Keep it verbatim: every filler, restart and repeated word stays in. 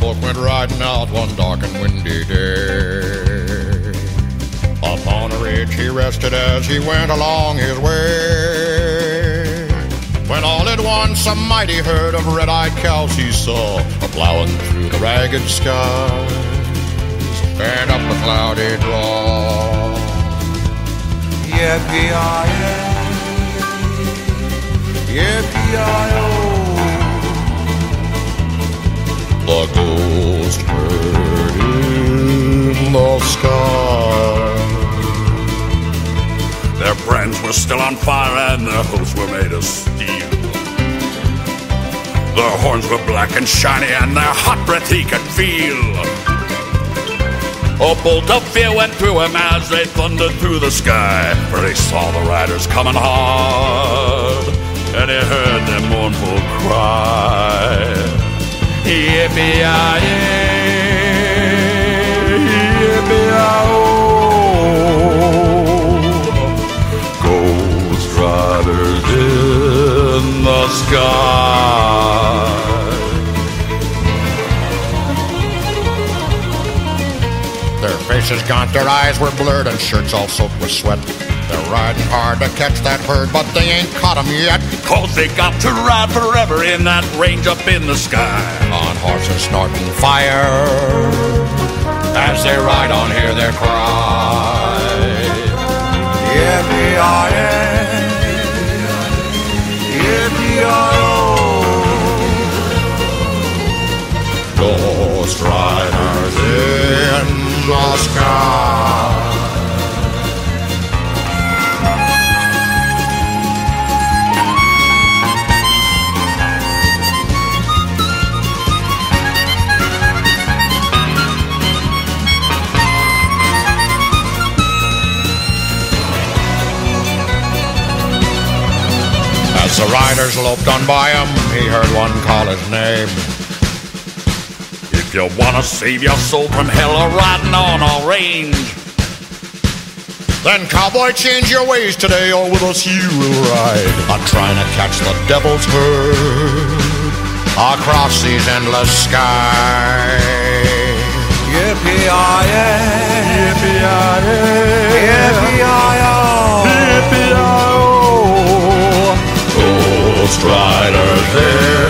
cowboy went riding out one dark and windy day. Upon a ridge he rested as he went along his way. When all at once a mighty herd of red-eyed cows he saw, a-plowing through the ragged skies and up a cloudy draw. Yippee-yi-yi, yippee-yi-yo, the ghost herd in the sky. Their brands were still on fire and their hooves were made of steel. Their horns were black and shiny and their hot breath he could feel. A bolt of fear went through him as they thundered through the sky, for he saw the riders coming hard and he heard their mournful cry. Yippee-yi-yi, yippee-yi-oh, ghost riders in the sky. Their faces gaunt, their eyes were blurred, and shirts all soaked with sweat. They're riding hard to catch that herd, but they ain't caught 'em yet. Cause they got to ride forever in that range up in the sky. On horses snorting fire, as they ride on, hear their cry. Yippee-yi-yi, yippee-yi-oh, ghost riders in the sky. As the riders loped on by him, he heard one call his name. If you wanna save your soul from hell or riding on a range, then cowboy, change your ways today, or with us you will ride. I'm trying to catch the devil's herd across these endless skies. Yippee-yi-yi, yippee-yi-yi, yippee-yi-yo, yippee-yi-oh, ghost riders in